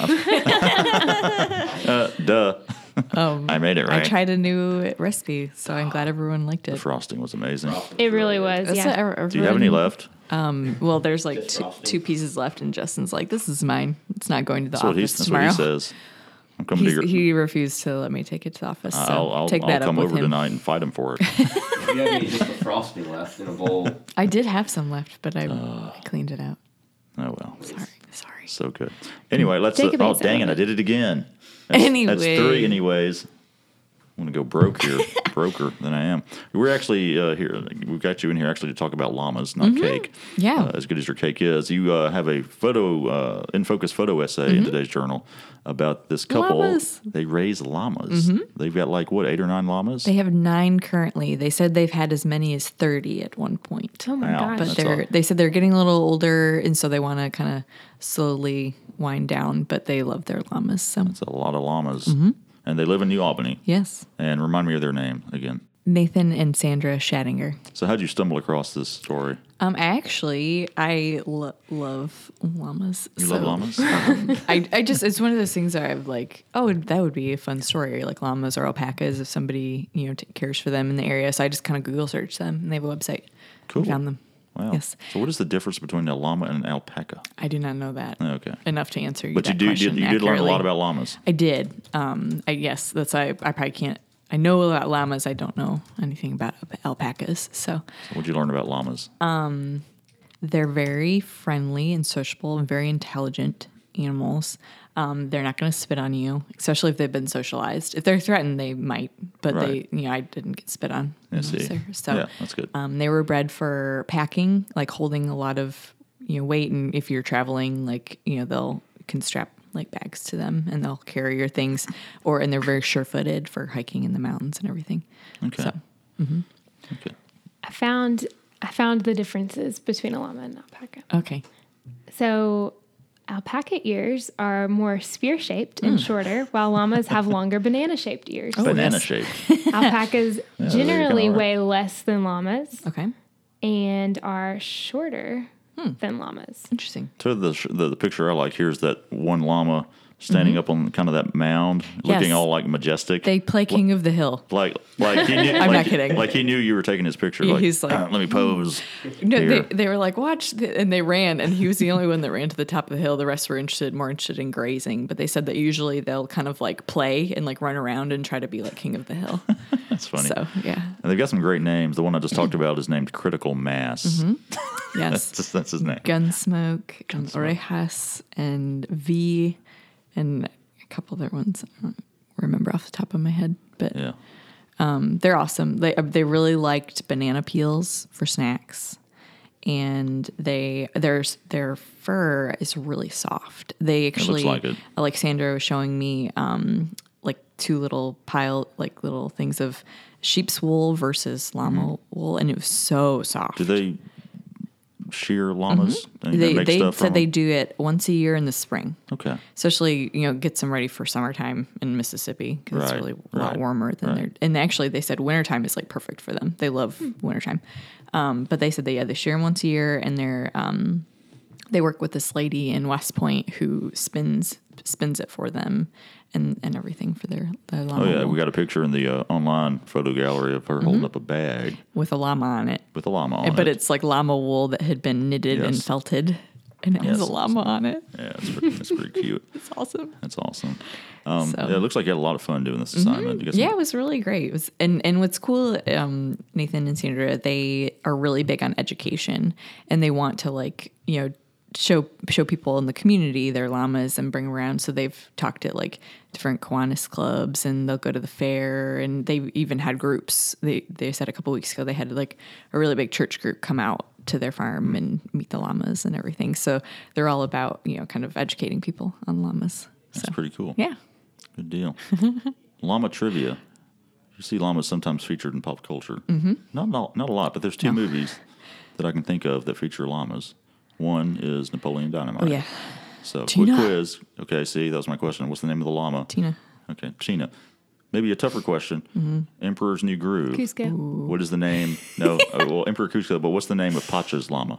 that. uh, duh. Oh, I made it right. I tried a new recipe, so I'm glad everyone liked The it. frosting was amazing. It really was, That's yeah. what Do you have any everyone- left? Um, well, there's like two, two pieces left, and Justin's like, "This is mine. It's not going to the That's what, he, office that's tomorrow." what he says. I'm coming He's, to your... he refused to let me take it to the office. So I'll, I'll, take I'll that come up with over him. tonight and fight him for it. If you have any just the frosting left in a bowl, I did have some left, but I, Uh. I cleaned it out. Oh, well. Sorry, sorry. So good. Anyway, let's... Take Uh, a bite oh, out dang of it. I it. did it again. That's, That's Anyway. three anyways. I'm going to go broke here, broker than I am. We're actually uh, here. We've got you in here actually to talk about llamas, not cake. Mm-hmm. Yeah. Uh, as good as your cake is. You uh, have a photo, uh, in focus photo essay in today's journal about this couple. Mm-hmm. Llamas. They raise llamas. They've got like, what, eight or nine llamas? They have nine currently. They said they've had as many as thirty at one point. Oh my Wow. gosh. But That's they're all. they said they're getting a little older, and so they want to kind of slowly wind down. But they love their llamas. So It's a lot of llamas. Mm-hmm. And they live in New Albany. yes, And remind me of their name again. Nathan and Sandra Schattinger. So how'd you stumble across this story? Um, actually, I lo- love llamas. You so, love llamas? I, I just it's one of those things that I've like, oh, that would be a fun story, like llamas or alpacas if somebody you know t- cares for them in the area. So I just kind of Google searched them, and they have a website. Cool. I found them. Wow. Yes. So what is the difference between a llama and an alpaca? I do not know that Okay. enough to answer you. But you that do you question did, you did learn a lot accurately. about llamas. I did. Um, I yes, that's I. I probably can't. I know about llamas. I don't know anything about alpacas. So So what'd you learn about llamas? they're very friendly and sociable and very intelligent animals. Um, they're not going to spit on you, especially if they've been socialized. If they're threatened, they might, but Right. they, you know, I didn't get spit on. I when I see. was there. So Yeah, that's good. Um, they were bred for packing, like holding a lot of you know weight, and if you're traveling, like you know they'll can strap like bags to them, and they'll carry your things, or and they're very sure-footed for hiking in the mountains and everything. Okay. So, Okay. I found I found the differences between a llama and an alpaca. okay. So alpaca ears are more spear-shaped and shorter, while llamas have longer banana-shaped ears. Banana yes. shape. Alpacas there you generally go. weigh less than llamas Okay. and are shorter than llamas. Interesting. So the, the the picture I like here is that one llama standing up on kind of that mound, looking Yes. all like majestic. They play King of the Hill. like like he knew. I'm like, not kidding. Like he knew you were taking his picture. Yeah, like, he's like, "Ah, let me pose. No, they, here." they were like, watch, the, and they ran, and he was the only one that ran to the top of the hill. The rest were interested, more interested in grazing. But they said that usually they'll kind of like play and like run around and try to be like King of the Hill. That's funny. So yeah, And they've got some great names. The one I just talked about is named Critical Mass. Mm-hmm. yes, That's just, that's his name. Gunsmoke, and Orejas, and V, and a couple other ones I don't remember off the top of my head, but Yeah. um, they're awesome. They they really liked banana peels for snacks, and they their their fur is really soft. They actually like it. Alexandra was showing me um, like two little pile like little things of sheep's wool versus llama wool, and it was so soft. Do they shear llamas? And They make they stuff said from they them? do it once a year in the spring. Okay. Especially, you know, gets them ready for summertime in Mississippi because Right, it's really a lot right, warmer than right. they're. And actually, they said wintertime is like perfect for them. They love wintertime. Um, but they said they yeah they shear them once a year, and they're um, they work with this lady in West Point who spins spins it for them and, and everything for their, their llama Oh yeah, wool we got a picture in the uh, online photo gallery of her Mm-hmm. holding up a bag with a llama on it. with a llama on But it. it's like llama wool that had been knitted and Yes. felted, and it has a Yes. llama on it. Yeah, it's pretty, it's pretty cute. It's awesome. That's awesome. Um, So- Mm-hmm. yeah, it looks like you had a lot of fun doing this assignment. You got some- Yeah, it was really great. It was, and and what's cool, um, Nathan and Sandra, they are really big on education, and they want to like you know show show people in the community their llamas and bring around. So they've talked at like different Kiwanis clubs, and they'll go to the fair, and they even had groups. They they said a couple weeks ago they had like a really big church group come out to their farm and meet the llamas and everything. So they're all about you know kind of educating people on llamas. That's So pretty cool. yeah. Good deal. Llama trivia. You see llamas sometimes featured in pop culture. Mm-hmm. Not, not not a lot, but there's two movies that I can think of that feature llamas. One is Napoleon Dynamite. Oh yeah, So Tina. quick quiz. Okay, see, that was my question. What's the name of the llama? Tina. Okay, Tina. Maybe a tougher question. Mm-hmm. Emperor's New Groove. Cusco. What is the name? No, uh, well, Emperor Cusco, but what's the name of Pacha's llama?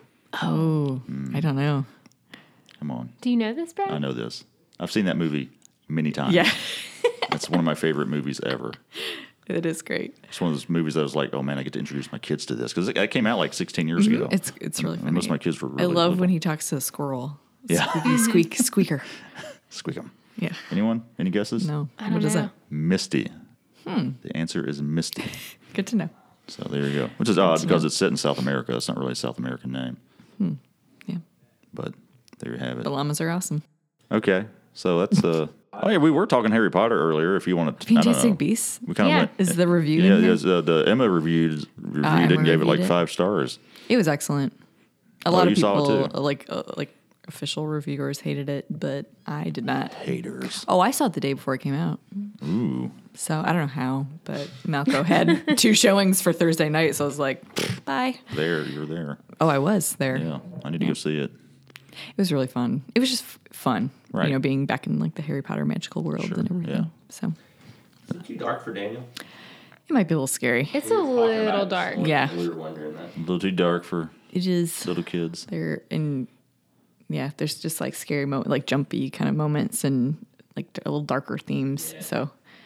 Oh, I don't know. Come on. Do you know this, Brad? I know this. I've seen that movie many times. Yeah, It's one of my favorite movies ever. it is great. It's one of those movies that I was like, oh man, I get to introduce my kids to this because it, it came out like sixteen years ago. Mm-hmm. It's it's really And funny. most of my kids were really I love little. when he talks to the squirrel. Yeah. Squeaky, squeak, squeaker. Squeak 'em. Yeah. Anyone? Any guesses? No. I don't What is know. that? Misty. Hmm. The answer is Misty. Good to know. So there you go. Which is odd because it's set in South America. It's not really a South American name. Yeah. But there you have it. The llamas are awesome. Okay. So that's uh oh yeah, we were talking Harry Potter earlier. If you want to, I don't Fantastic know. Beasts. We kind of Yeah. went. Is the review Yeah, in here? yes, uh, the Emma reviewed reviewed Ah, it Emma and gave it like reviewed it. five stars. It was excellent. A Oh, lot you of saw it people, too. like uh, like official reviewers, hated it, but I did not. Haters. Oh, I saw it the day before it came out. Ooh. So I don't know how, but Malco had two showings for Thursday night, so I was like, bye. There, you're there. Oh, I was there. Yeah, I need to go see it. It was really fun. It was just f- fun, Right. you know, being back in like the Harry Potter magical world Sure, and everything. yeah. So Is it too dark for Daniel? it might be a little scary. It's a little dark. Yeah. We were wondering that. A little too dark for It is. little kids. There in yeah, there's just like scary mo like jumpy kind of moments and like a little darker themes. So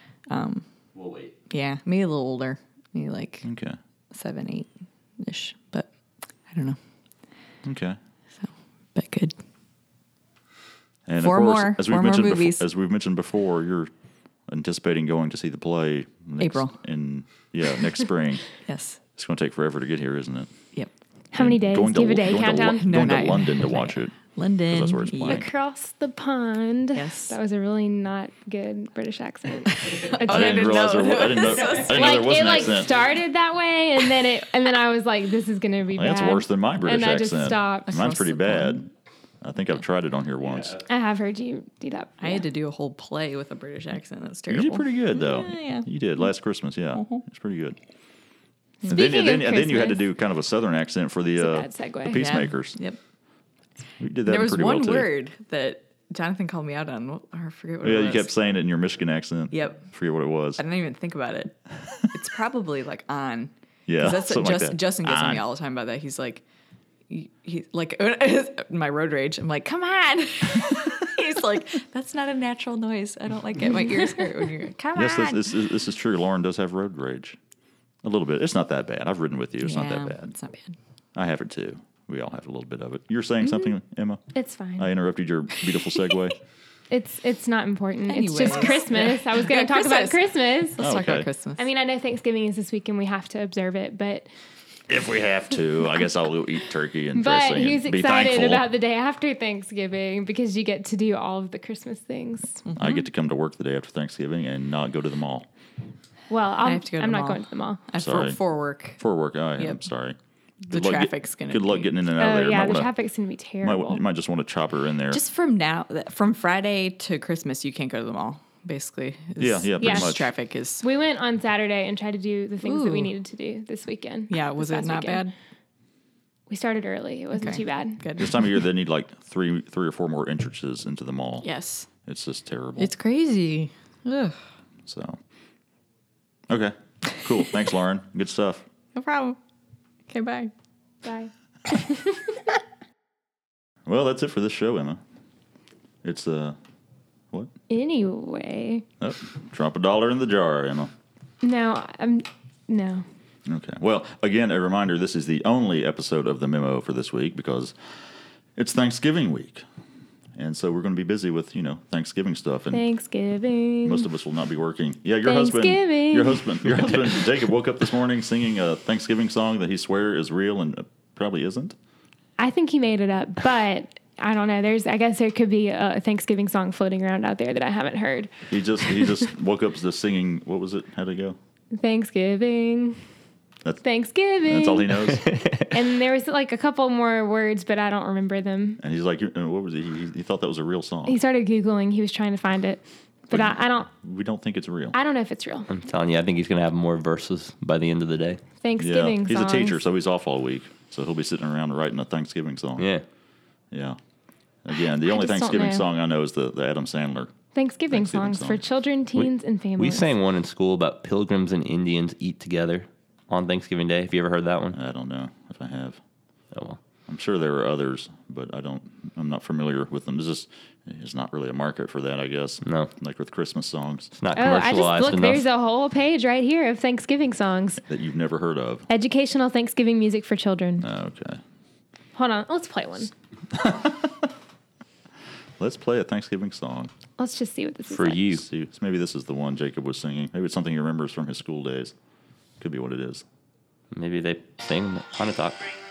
We'll wait. yeah, maybe a little older, maybe like Okay. seven, eight ish, but I don't know. Okay. So, but good. And Four of course, more- as four we've more mentioned movies. before, as we've mentioned before, you're anticipating going to see the play next, April. in yeah next spring. Yes. It's going to take forever to get here, isn't it? Yep. How many days? Going Do you have a to- day going to countdown? Lo- No, going not to yet. London to Not watch yet. it. London. that's where it's yeah. playing. Across the pond. Yes. That was a really not good British accent. I didn't realize there. Was, I didn't know. I didn't know like there was it an like accent. started that way, and then it, and then I was like, "This is gonna be That's bad." worse than my British and I accent. just stopped. Mine's Across pretty the bad. pond. I think I've tried it on here once. I have heard you do that. I had to do a whole play with a British accent. That's terrible. You did pretty good, though. Yeah, yeah. You did last Christmas, yeah. It's pretty good. And then, Speaking and, then, of and then you had to Christmas- do kind of a southern accent for the, a uh, bad segue. the Yeah. Peacemakers. Yep. We did that There was pretty one well, too. word that Jonathan called me out on. What- I forget what Yeah, it you was. kept saying it in your Michigan accent. Yep. I forget what it was. I didn't even think about it. It's probably like on. Yeah, 'Cause that's something like Justin, that. Justin gets on me On. all the time about that. He's like, he, he like my road rage. I'm like, come on. He's like, that's not a natural noise. I don't like it. My ears hurt when you're come Yes, on. this, this, is, this is true. Lauren does have road rage. A little bit. It's not that bad. I've ridden with you. It's not Yeah, that bad. It's not bad. I have it too. We all have a little bit of it. You're saying something, Emma? It's fine. I interrupted your beautiful segue. It's it's not important. It's just Anyways. Christmas. I was going Yeah, to talk about Christmas. Christmas. Let's talk Okay. about Christmas. I mean, I know Thanksgiving is this week and we have to observe it, but If we have to, I guess I'll go eat turkey and but dressing he's and be excited thankful. about the day after Thanksgiving because you get to do all of the Christmas things. I get to come to work the day after Thanksgiving and not go to the mall. Well, I'll, I have to go to I'm the not mall. going to the mall. I- Sorry. for, for work. For work, I am Yep. sorry. The Good luck get- traffic's gonna Good luck be- getting in and out Oh of there. yeah, Might the wanna- traffic's going to be terrible. Might, you might just want to chop her in there. Just from now, from Friday to Christmas, you can't go to the mall. Basically, is- Yeah, yeah, pretty Yes. much. Traffic is. We went on Saturday and tried to do the things that we Ooh. needed to do this weekend. Yeah, was this it past not weekend. bad? We started early. It wasn't Okay. too bad. Good. This time of year, they need like three, three or four more entrances into the mall. Yes, It's just terrible. it's crazy. Ugh, so, okay, cool. Thanks, Lauren. Good stuff. no problem. Okay, bye. Bye. Well, that's it for this show, Emma. It's uh, what? Anyway, Oh, drop a dollar in the jar, Emma. no, I'm no. Okay. Well, again, a reminder: this is the only episode of the memo for this week because it's Thanksgiving week, and so we're going to be busy with you know Thanksgiving stuff, and Thanksgiving. most of us will not be working. Yeah, your husband, Thanksgiving. your husband, your husband, Jacob woke up this morning singing a Thanksgiving song that he swear is real and probably isn't. I think he made it up, but I don't know. There's, I guess there could be a Thanksgiving song floating around out there that I haven't heard. He just he just woke up just singing. What was it? How'd it go? Thanksgiving. That's Thanksgiving. that's all he knows. And there was like a couple more words, but I don't remember them. And he's like, uh, what was it? He, he thought that was a real song. He started Googling. He was trying to find it, but I, I don't. We don't think it's real. I don't know if it's real. I'm telling you, I think he's going to have more verses by the end of the day. Thanksgiving Yeah, he's songs. a teacher, so he's off all week. So he'll be sitting around writing a Thanksgiving song. Yeah. Yeah. Again, the I only just don't Thanksgiving know. song I know is the, the Adam Sandler. Thanksgiving, Thanksgiving songs song. for children, teens, and families. We sang one in school about pilgrims and Indians eat together on Thanksgiving Day. Have you ever heard that one? I don't know if I have. Oh, well. I'm sure there are others, but I don't. I'm not familiar with them. There's just there's not really a market for that, I guess. No. Like with Christmas songs It's not Oh, I commercialized just look. enough. There's a whole page right here of Thanksgiving songs. that you've never heard of. Educational Thanksgiving music for children. Oh, okay. Hold on, let's play one. Let's play a Thanksgiving song. Let's just see what this is. For like. you. See, maybe this is the one Jacob was singing. Maybe it's something he remembers from his school days. Could be what it is. Maybe they sing on a talk.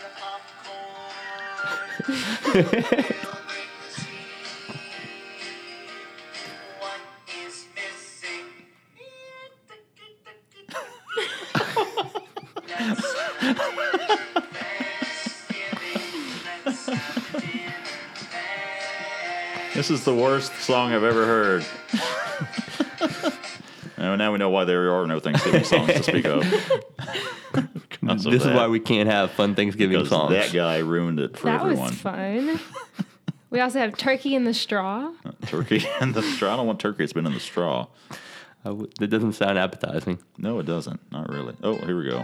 This is the worst song I've ever heard. Now, now we know why there are no Thanksgiving songs to speak of. Because of This is that. why we can't have fun Thanksgiving Because songs. that guy ruined it for That everyone. was fun. We also have turkey in the straw. Turkey in the straw. I don't want turkey. It's been in the straw. I w- that doesn't sound appetizing. No, it doesn't. Not really. Oh, here we go.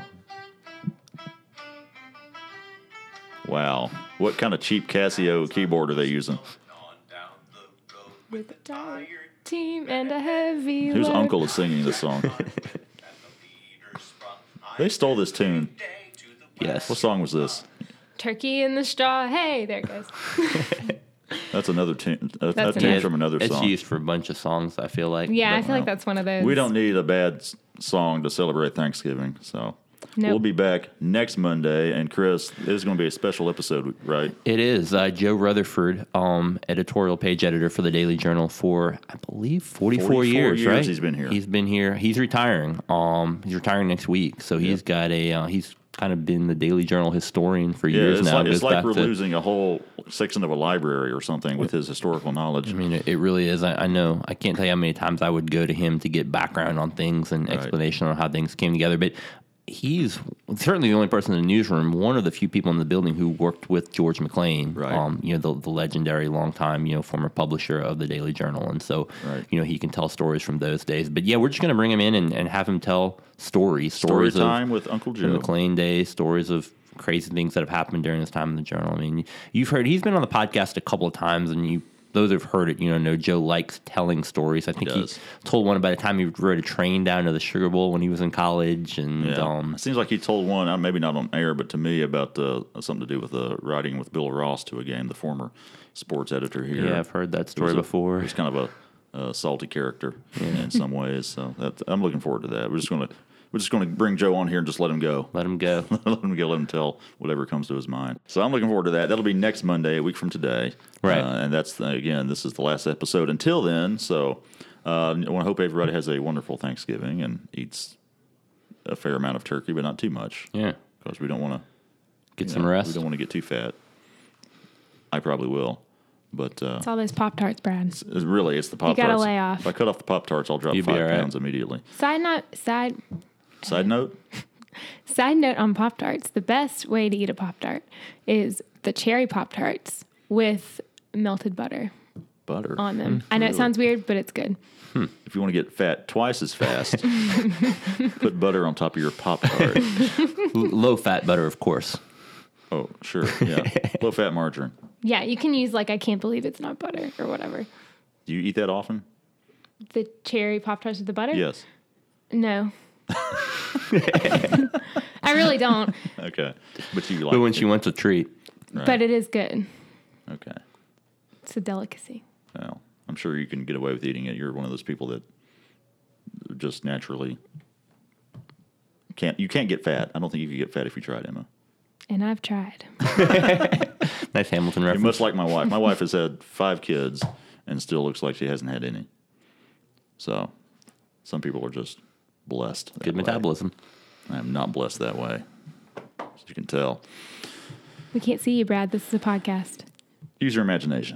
Wow. What kind of cheap Casio keyboard are they using? With a tired team and a heavy Whose load. uncle is singing this song? They stole this tune. Yes. What song was this? Turkey in the straw. Hey, there it goes. That's another tune. Uh, That's that tune another- from another It's song. used for a bunch of songs, I feel like. Yeah, I But- feel like that's one of those. We don't need a bad s- song to celebrate Thanksgiving. So Nope. we'll be back next Monday. And Chris, this is going to be a special episode, right? It is. Uh, Joe Rutherford, um, editorial page editor for the Daily Journal for, I believe, forty-four, forty-four years, years right? he's been here. He's been here. He's retiring. Um, he's retiring next week. So he's got a, uh, he's kind of been the Daily Journal historian for Yeah, years it's now. like, it's Goes like back we're to- losing a whole section of a library or something with his historical knowledge. I mean, it, it really is. I, I know. I can't tell you how many times I would go to him to get background on things and Right. explanation on how things came together. But he's certainly the only person in the newsroom, one of the few people in the building who worked with George McLean, Right. um, you know, the, the legendary longtime, you know, former publisher of the Daily Journal. And so, Right. you know, he can tell stories from those days. But yeah, we're just going to bring him in and, and have him tell stories, Story stories time of with Uncle the Joe. McLean days, stories of crazy things that have happened during this time in the Journal. I mean, you've heard, he's been on the podcast a couple of times, and you, those who've heard it, you know, know Joe likes telling stories. I think he, does. told one about a time he rode a train down to the Sugar Bowl when he was in college, and Yeah. um, It seems like he told one, uh, maybe not on air, but to me about uh, something to do with uh, riding with Bill Ross to a game, the former sports editor here. yeah, I've heard that It was story a- before. He's kind of a, a salty character in some ways, so that, I'm looking forward to that. We're just going to we're just going to bring Joe on here and just let him go. Let him go. let him go. Let him tell whatever comes to his mind. So I'm looking forward to that. That'll be next Monday, a week from today. Right. Uh, and that's again, this is the last episode until then. So uh, I want to hope everybody has a wonderful Thanksgiving and eats a fair amount of turkey, but not too much. Yeah, Because we don't want to get you some know, rest. We don't want to get too fat. I probably will, but uh, It's all those Pop Tarts, Brad. it's, really it's the Pop gotta Tarts. lay off. If I cut off the Pop Tarts, I'll drop You'd be five all right. pounds immediately. Side note, side Side note. side note on Pop Tarts: the best way to eat a Pop Tart is the cherry Pop Tarts with melted butter Butter. on them. I know it sounds weird, but it's good. If you want to get fat twice as fast, put butter on top of your Pop Tart. Low fat butter, of course. Oh, sure. Yeah. Low fat margarine. Yeah, you can use like I can't believe it's not butter or whatever. Do you eat that often? The cherry Pop Tarts with the butter? Yes. No. I really don't, Okay. But you like But when it. she wants a treat, Right. but it is good. Okay. It's a delicacy. Well, I'm sure you can get away with eating it. You're one of those people that just naturally can't. You can't get fat. I don't think you could get fat if you tried, Emma. And I've tried. nice Hamilton You're reference. much like my wife. My wife has had five kids and still looks like she hasn't had any. So, some people are just blessed. that Good way. metabolism. I am not blessed that way, as you can tell. We can't see you, Brad. This is a podcast. Use your imagination.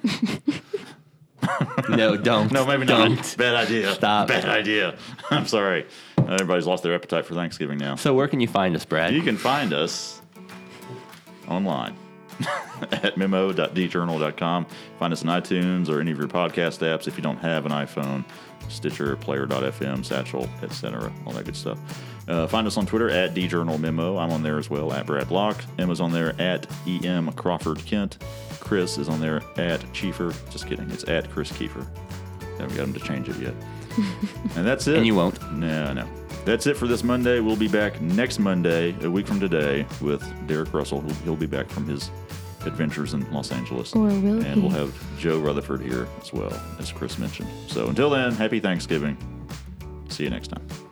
No, don't. No, maybe don't. not. Bad idea. Stop. Bad idea. I'm sorry. Everybody's lost their appetite for Thanksgiving now. So where can you find us, Brad? You can find us online at memo dot d journal dot com. Find us on iTunes or any of your podcast apps if you don't have an iPhone, Stitcher, player dot f m, Satchel, et cetera, all that good stuff. Uh, find us on Twitter at djournalmemo. I'm on there as well, at Brad Locke. Emma's on there at E M Crawford Kent. Chris is on there at Chiefer. Just kidding. It's at Chris Kiefer. Haven't got him to change it yet. And that's it. And you won't. No, no. That's it for this Monday. We'll be back next Monday, a week from today, with Derek Russell. He'll, he'll be back from his adventures in Los Angeles. Or will And he? we'll have Joe Rutherford here as well, as Chris mentioned. So until then, happy Thanksgiving. See you next time.